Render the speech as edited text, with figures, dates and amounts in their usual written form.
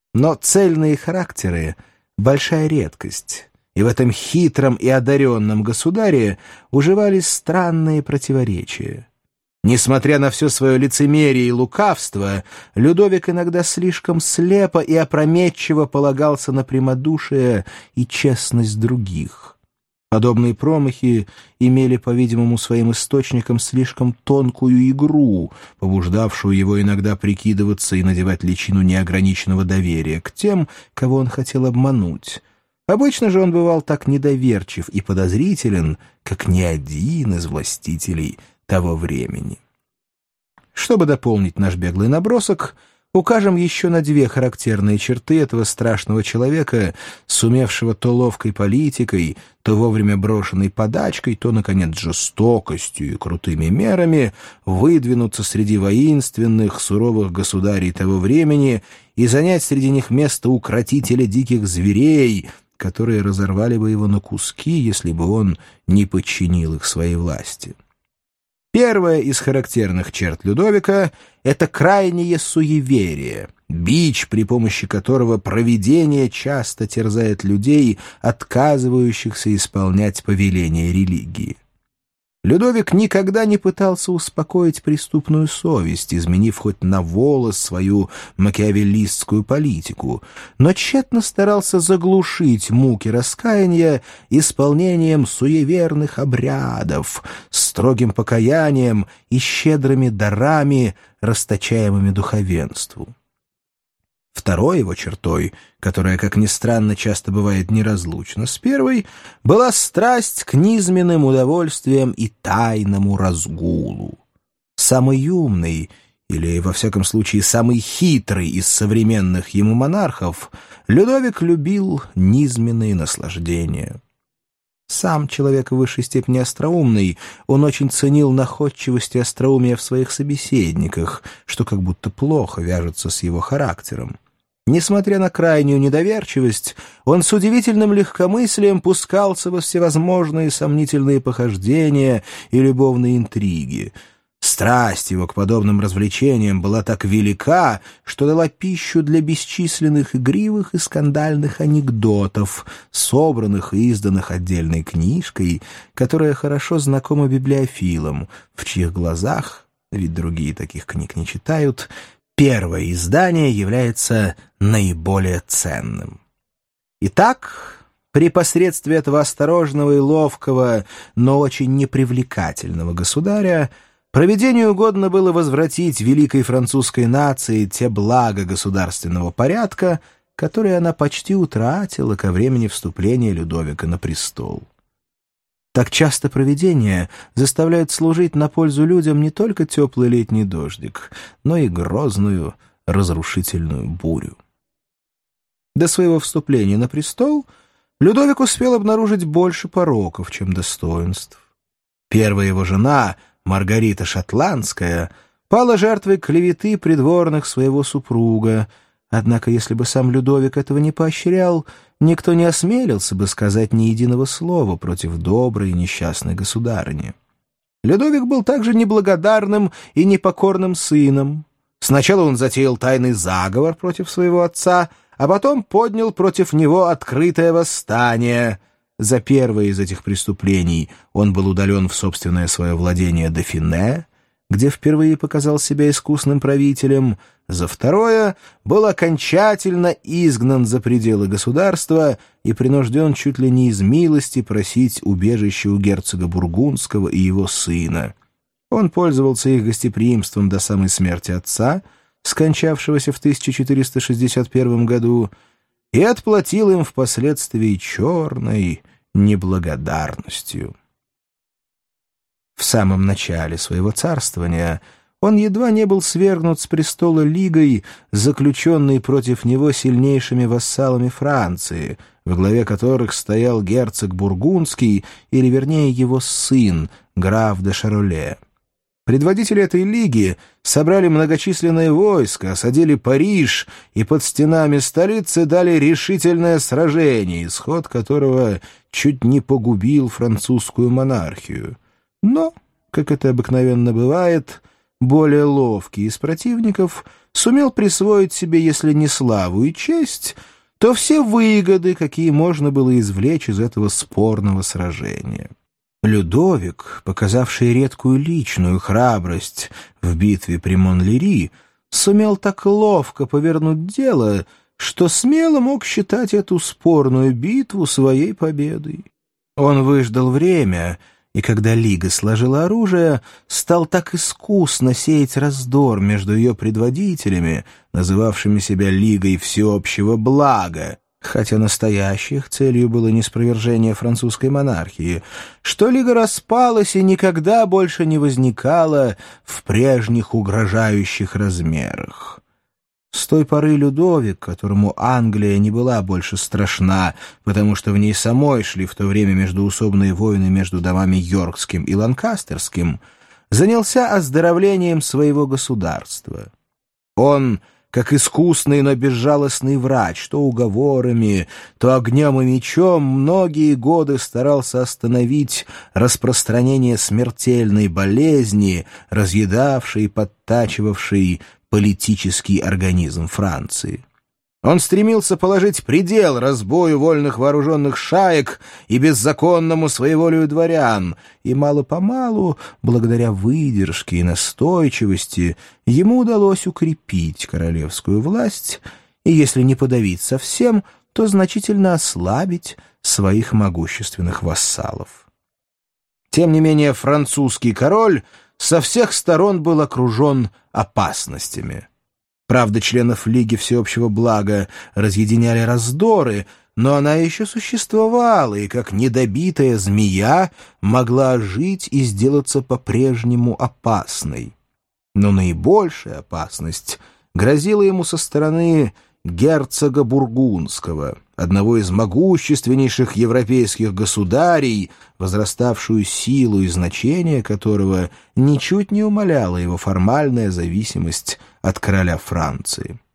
Но цельные характеры — большая редкость, и в этом хитром и одаренном государе уживались странные противоречия. Несмотря на все свое лицемерие и лукавство, Людовик иногда слишком слепо и опрометчиво полагался на прямодушие и честность других. Подобные промахи имели, по-видимому, своим источником слишком тонкую игру, побуждавшую его иногда прикидываться и надевать личину неограниченного доверия к тем, кого он хотел обмануть. Обычно же он бывал так недоверчив и подозрителен, как ни один из властителей того времени. Чтобы дополнить наш беглый набросок, укажем еще на две характерные черты этого страшного человека, сумевшего то ловкой политикой, то вовремя брошенной подачкой, то, наконец, жестокостью и крутыми мерами выдвинуться среди воинственных, суровых государей того времени и занять среди них место укротителя диких зверей, которые разорвали бы его на куски, если бы он не подчинил их своей власти. Первая из характерных черт Людовика — это крайнее суеверие, бич, при помощи которого провидение часто терзает людей, отказывающихся исполнять повеления религии. Людовик никогда не пытался успокоить преступную совесть, изменив хоть на волос свою макиавеллистскую политику, но тщетно старался заглушить муки раскаяния исполнением суеверных обрядов, строгим покаянием и щедрыми дарами, расточаемыми духовенству. Второй его чертой, которая, как ни странно, часто бывает неразлучна с первой, была страсть к низменным удовольствиям и тайному разгулу. Самый умный, или, во всяком случае, самый хитрый из современных ему монархов, Людовик любил низменные наслаждения. Сам человек в высшей степени остроумный, он очень ценил находчивость и остроумие в своих собеседниках, что как будто плохо вяжется с его характером. Несмотря на крайнюю недоверчивость, он с удивительным легкомыслием пускался во всевозможные сомнительные похождения и любовные интриги. Страсть его к подобным развлечениям была так велика, что дала пищу для бесчисленных игривых и скандальных анекдотов, собранных и изданных отдельной книжкой, которая хорошо знакома библиофилам, в чьих глазах, ведь другие таких книг не читают, первое издание является наиболее ценным. Итак, при посредстве этого осторожного и ловкого, но очень непривлекательного государя провидению угодно было возвратить великой французской нации те блага государственного порядка, которые она почти утратила ко времени вступления Людовика на престол. Так часто провидение заставляет служить на пользу людям не только теплый летний дождик, но и грозную разрушительную бурю. До своего вступления на престол Людовик успел обнаружить больше пороков, чем достоинств. Первая его жена, Маргарита Шотландская, пала жертвой клеветы придворных своего супруга, однако если бы сам Людовик этого не поощрял, никто не осмелился бы сказать ни единого слова против доброй и несчастной государыни. Людовик был также неблагодарным и непокорным сыном. Сначала он затеял тайный заговор против своего отца, а потом поднял против него открытое восстание. За первое из этих преступлений он был удален в собственное свое владение Дофине, где впервые показал себя искусным правителем, за второе был окончательно изгнан за пределы государства и принужден чуть ли не из милости просить убежище у герцога Бургундского и его сына. Он пользовался их гостеприимством до самой смерти отца, скончавшегося в 1461 году, и отплатил им впоследствии черной неблагодарностью. В самом начале своего царствования он едва не был свергнут с престола лигой, заключенной против него сильнейшими вассалами Франции, во главе которых стоял герцог Бургундский, или, вернее, его сын, граф де Шароле. Предводители этой лиги собрали многочисленное войско, осадили Париж и под стенами столицы дали решительное сражение, исход которого чуть не погубил французскую монархию. Но, как это обыкновенно бывает, более ловкий из противников, сумел присвоить себе, если не славу и честь, то все выгоды, какие можно было извлечь из этого спорного сражения. Людовик, показавший редкую личную храбрость в битве при Монлери, сумел так ловко повернуть дело, что смело мог считать эту спорную битву своей победой. Он выждал время, и когда Лига сложила оружие, стал так искусно сеять раздор между ее предводителями, называвшими себя Лигой всеобщего блага, хотя настоящей их целью было неспровержение французской монархии, что Лига распалась и никогда больше не возникала в прежних угрожающих размерах. С той поры Людовик, которому Англия не была больше страшна, потому что в ней самой шли в то время междоусобные войны между домами Йоркским и Ланкастерским, занялся оздоровлением своего государства. Он, как искусный, но безжалостный врач, то уговорами, то огнем и мечом, многие годы старался остановить распространение смертельной болезни, разъедавшей и подтачивавшей политический организм Франции. Он стремился положить предел разбою вольных вооруженных шаек и беззаконному своеволию дворян, и мало-помалу, благодаря выдержке и настойчивости, ему удалось укрепить королевскую власть и, если не подавить совсем, то значительно ослабить своих могущественных вассалов. Тем не менее, французский король со всех сторон был окружен опасностями. Правда, членов Лиги всеобщего блага разъединяли раздоры, но она еще существовала и, как недобитая змея, могла жить и сделаться по-прежнему опасной. Но наибольшая опасность грозила ему со стороны герцога Бургундского, одного из могущественнейших европейских государей, возраставшую силу и значение которого ничуть не умаляла его формальная зависимость от короля Франции.